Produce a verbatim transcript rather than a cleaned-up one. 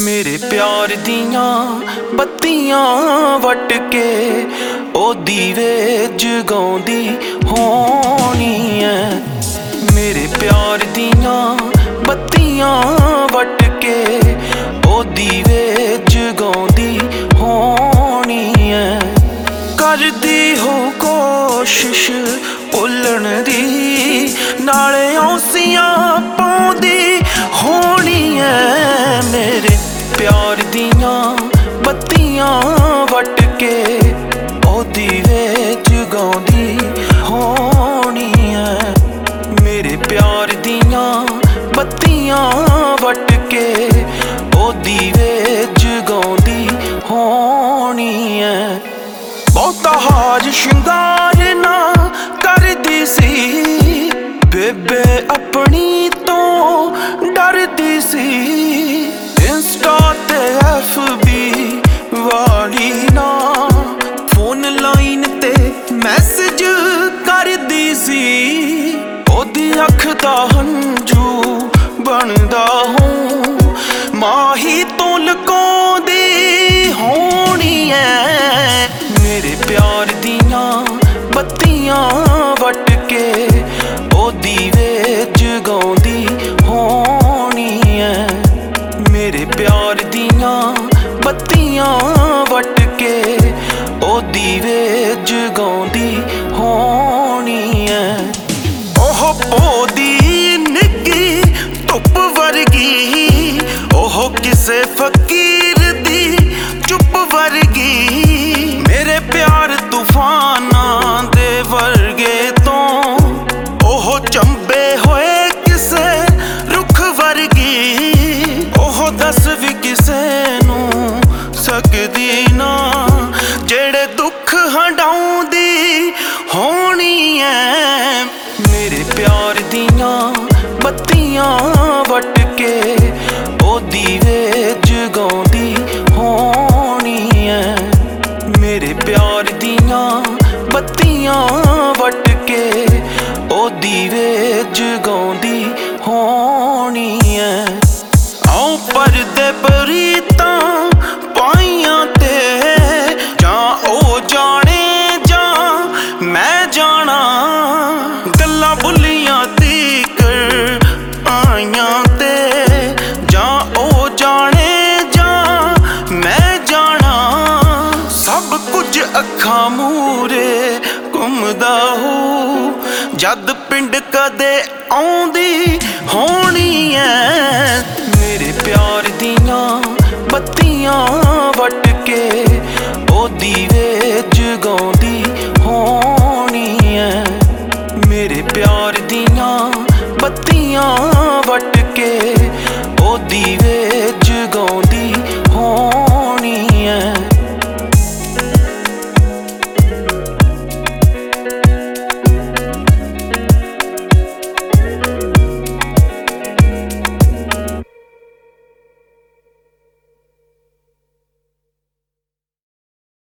मेरे प्यार दियां बत्तियां वट के ओ दीवे जगाउंदी होनी है। मेरे प्यार दियां बत्तियां वट के ओ दीवे जगाउंदी होनी है। करदी हो कोशिश भुलण दी नाले औसियां पाउंदी होनी है। मेरे प्यार दियां बत्तियां वट के ओ दीवे जगाउंदी होनी है। मेरे प्यार दियां बत्तियां वट के ओ दीवे जगाउंदी होनी है। बहुता हाज शिंगार ना करदी सी बेबे अपनी तो डरदी सी। इंस्टा ते एफ बी वाली ना फोन लाइन ते मैसेज करदी सी। ओदी अख दा हंजू बनदा हूँ माही तो लुकाउंदी होनी है। मेरे प्यार दियां बत्तियां वट के ओ दीवे जगाउंदी होनी है। मेरे प्यार दियां बत्तियां वट के ओ दीवे जगाउंदी होनी है। ओह ओदी निੱਘी धुप वर्गी ओह किसे फकीर दी चुप वर्गी। मेरे प्यार तूफानां दे वर्गे तो ओह चंबे होए किसे रुख वर्गी। ओह दस भी किसे नू सकदी ना जेड़े दुख हंडाउंदी होनी है। मेरे प्यार दियां बत्तियां वट के ओ दीवे जगाउंदी होनी है। मेरे प्यार दियां बत्तियां वट के ओ दीवे जगाउंदी होनी है। आओ परदे परीतां पाइयां ते जां ओ जाने जां मैं जाना। गल्लां बुलियां तीकर आइयां ते जां ओ जाने जां मैं जाना। सब कुछ अखां मूरे घुमदा हो जद पिंड कदे आउंदी होनी है। मेरे प्यार दियां बत्तियां वट के ओ दीवे जगाउंदी होनी है। मेरे प्यार दियां बत्तियां